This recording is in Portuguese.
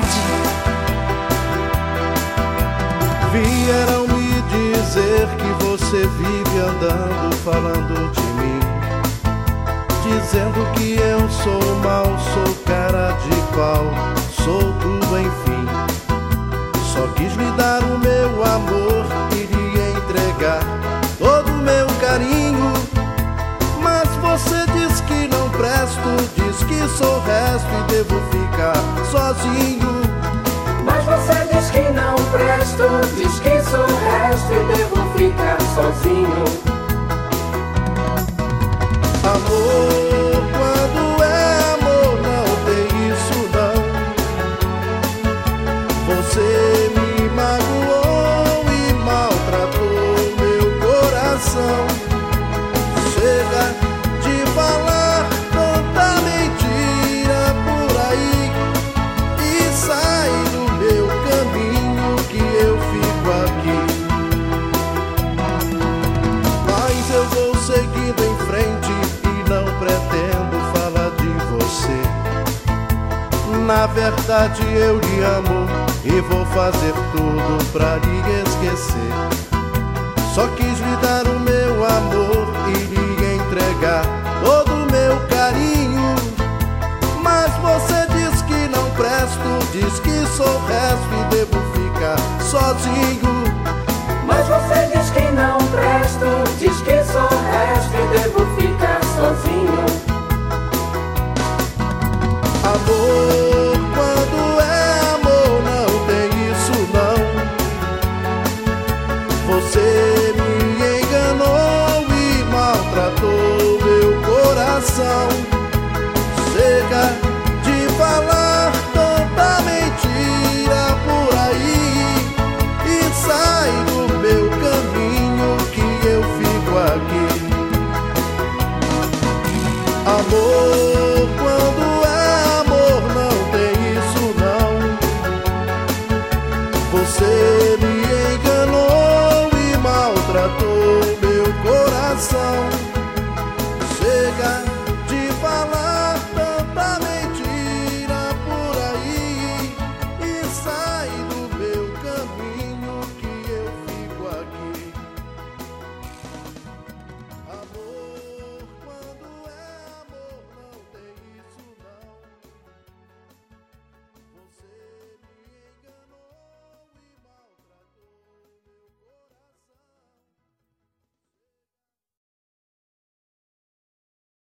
verdade. Vieram me dizer que você vive andando, falando de mim, dizendo que eu sou mau, sou cara de pau, sou tudo enfim. Só quis lhe dar o meu amor e lhe entregar todo o meu carinho, mas você diz que não presto, diz que sou resto e devo ficar sozinho. Mas você diz que não presto, diz que sou resto e devo ficar sozinho. Amor, quando é amor, não tem isso não. Você me magoou e maltratou meu coração. Chega de falar tanta mentira por aí e sai do meu caminho que eu fico aqui. Mas eu vou seguindo em frente e não pretendo falar de você. Na verdade eu lhe amo e vou fazer tudo pra lhe esquecer. Só quis lhe dar o meu amor e lhe entregar todo o meu carinho, mas você diz que não presto, diz que sou resto e devo ficar sozinho. Mas você diz que não presto, diz que sou resto e devo ficar sozinho. Amor, quando é amor, não tem isso não. Você me enganou e maltratou meu coração. Chega de falar tanta mentira por aí e sai do meu caminho que eu fico aqui. Amor, quando é amor, não tem isso não. Você me enganou e maltratou meu coração. Chega